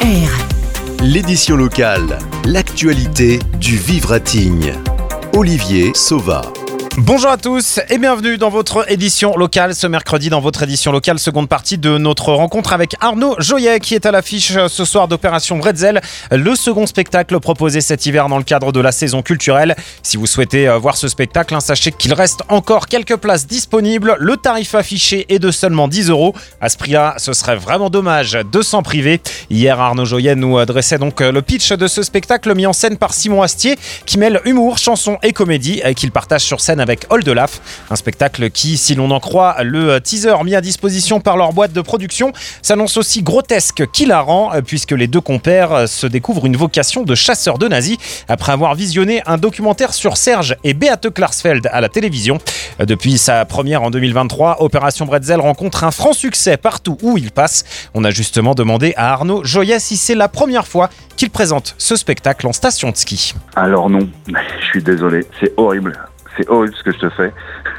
L'édition locale, l'actualité du Vivre à Tignes. Olivier Sauva. Bonjour à tous et bienvenue dans votre édition locale. Ce mercredi, dans votre édition locale, seconde partie de notre rencontre avec Arnaud Joyet qui est à l'affiche ce soir d'Opération Bretzel, le second spectacle proposé cet hiver dans le cadre de la saison culturelle. Si vous souhaitez voir ce spectacle, sachez qu'il reste encore quelques places disponibles. Le tarif affiché est de seulement 10 €. À ce prix-là, ce serait vraiment dommage de s'en priver. Hier, Arnaud Joyet nous dressait donc le pitch de ce spectacle mis en scène par Simon Astier qui mêle humour, chanson et comédie et qu'il partage sur scène avec Oldelaf, un spectacle qui, si l'on en croit le teaser mis à disposition par leur boîte de production, s'annonce aussi grotesque qu'hilarant, puisque les deux compères se découvrent une vocation de chasseurs de nazis après avoir visionné un documentaire sur Serge et Beate Klarsfeld à la télévision. Depuis sa première en 2023, Opération Bretzel rencontre un franc succès partout où il passe. On a justement demandé à Arnaud Joyet si c'est la première fois qu'il présente ce spectacle en station de ski. Alors non, je suis désolé, c'est horrible. C'est horrible ce que je te fais.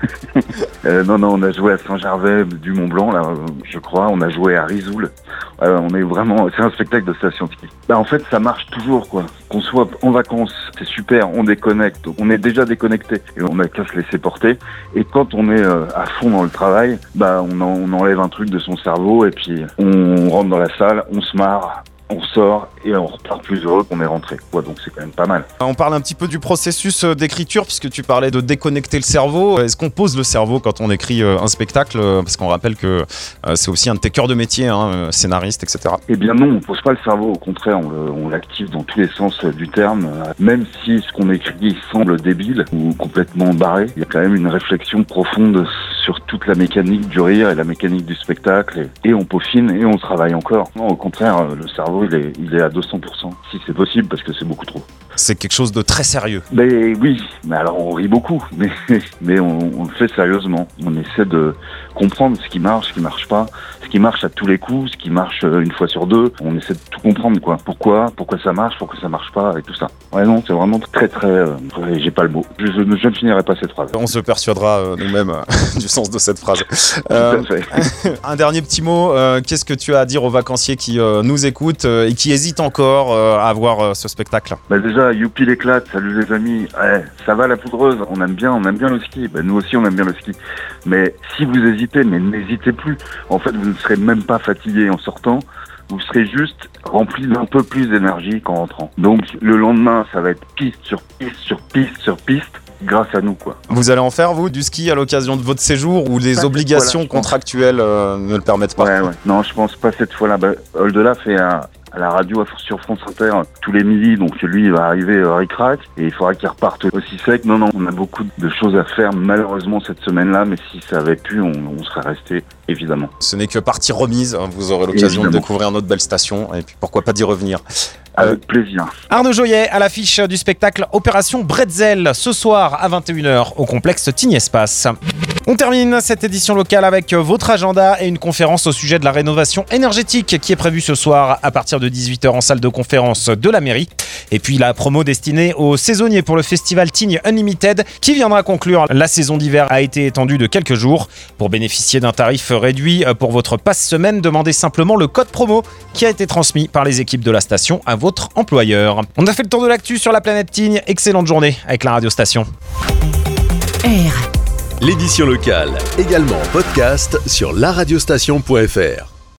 Non, on a joué à Saint-Gervais du Mont-Blanc, là, je crois. On a joué à Risoul. On est vraiment... C'est un spectacle de station de ski. En fait, ça marche toujours, quoi. Qu'on soit en vacances, c'est super, on déconnecte. On est déjà déconnecté et on n'a qu'à se laisser porter. Et quand on est à fond dans le travail, on enlève un truc de son cerveau et puis on rentre dans la salle, on se marre, on sort et on repart plus heureux qu'on est rentré. Donc c'est quand même pas mal. On parle un petit peu du processus d'écriture puisque tu parlais de déconnecter le cerveau. Est-ce qu'on pose le cerveau quand on écrit un spectacle ? Parce qu'on rappelle que c'est aussi un de tes cœurs de métier, scénariste, etc. Eh bien non, on pose pas le cerveau. Au contraire, on l'active dans tous les sens du terme. Même si ce qu'on écrit semble débile ou complètement barré, il y a quand même une réflexion profonde sur toute la mécanique du rire et la mécanique du spectacle. Et on peaufine et on travaille encore. Non, au contraire, le cerveau, il est à 200%. Si c'est possible, parce que c'est beaucoup trop. C'est quelque chose de très sérieux. Mais oui, mais alors on rit beaucoup, mais on le fait sérieusement. On essaie de comprendre ce qui marche pas, ce qui marche à tous les coups, ce qui marche une fois sur deux. On essaie de tout comprendre, quoi. Pourquoi ça marche pas, et tout ça. Ouais, non, c'est vraiment très, j'ai pas le mot. Je ne finirai pas cette phrase. On se persuadera nous-mêmes du sens de cette phrase. Tout à fait. Un dernier petit mot, qu'est-ce que tu as à dire aux vacanciers qui nous écoutent et qui hésitent encore à voir ce spectacle ? Déjà, youpi l'éclate, salut les amis, ça va la poudreuse, on aime bien le ski, nous aussi on aime bien le ski, mais si vous hésitez, mais n'hésitez plus, en fait vous ne serez même pas fatigué en sortant, vous serez juste rempli d'un peu plus d'énergie qu'en rentrant. Donc le lendemain, ça va être piste sur piste sur piste sur piste, grâce à nous, quoi. Vous allez en faire, vous, du ski à l'occasion de votre séjour ou les obligations contractuelles ne le permettent pas ? Ouais. Non, je pense pas cette fois-là. Oldelaf fait à la radio sur France Inter tous les midis, donc lui il va arriver ric-rac et il faudra qu'il reparte aussi sec. Non, on a beaucoup de choses à faire malheureusement cette semaine-là, mais si ça avait pu, on serait resté évidemment. Ce n'est que partie remise, vous aurez l'occasion de découvrir notre belle station et puis pourquoi pas d'y revenir. Avec plaisir. Arnaud Joyet à l'affiche du spectacle Opération Bretzel ce soir à 21h au complexe Tignes Espace. On termine cette édition locale avec votre agenda et une conférence au sujet de la rénovation énergétique qui est prévue ce soir à partir de 18h en salle de conférence de la mairie. Et puis la promo destinée aux saisonniers pour le festival Tignes Unlimited qui viendra conclure la saison d'hiver a été étendue de quelques jours. Pour bénéficier d'un tarif réduit pour votre passe-semaine, demandez simplement le code promo qui a été transmis par les équipes de la station à votre employeur. On a fait le tour de l'actu sur la planète Tignes. Excellente journée avec la radiostation. L'édition locale, également en podcast sur laradiostation.fr.